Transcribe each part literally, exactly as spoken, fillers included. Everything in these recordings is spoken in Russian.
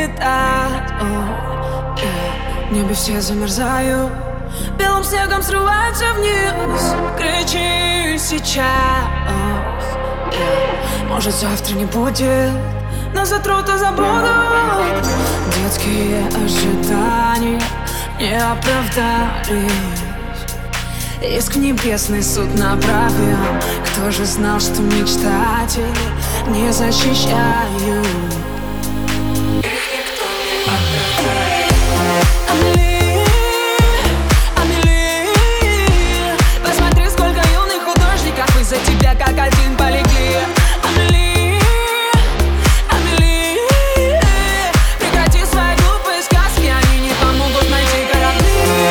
летать. О, yeah. В небе все замерзают, белым снегом срываются вниз. Кричи сейчас, yeah. Может завтра не будет, нас сотрут и забудут. Детские ожидания не оправдались. Иск в небесный суд направил. Кто же знал, что мечтатели не защищают? Их никто не оправдает. Амели, Амели, посмотри, сколько юных художников из-за тебя как один полегли. Амели, Амели, прекрати свои глупые сказки, они не помогут найти корабли.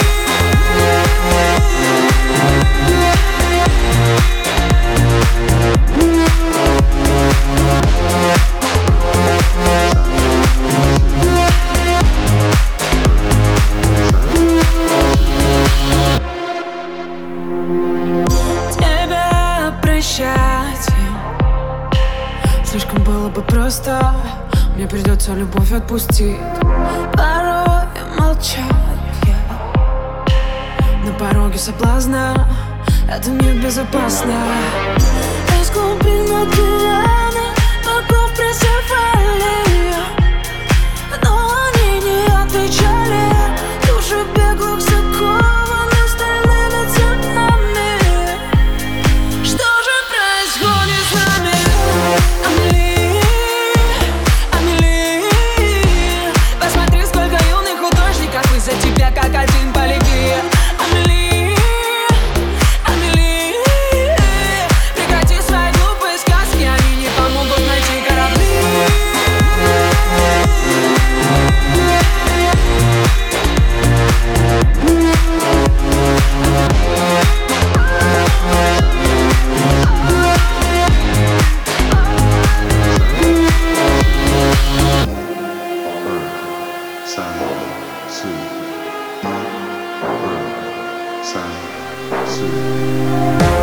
Тебя прощать слишком было бы просто. Мне придется любовь отпустить. Порой молчать я на пороге соблазна. Это небезопасно. Разгублен океаны, богов призывали, но они не отвечали. Души беглых закованы стальными цепями. Что же происходит с нами? Амели, Амели, посмотри, сколько юных художников из-за тебя как один полегли. Амели, Амели, прекрати свои глупые сказки, они не помогут найти корабли. Sun,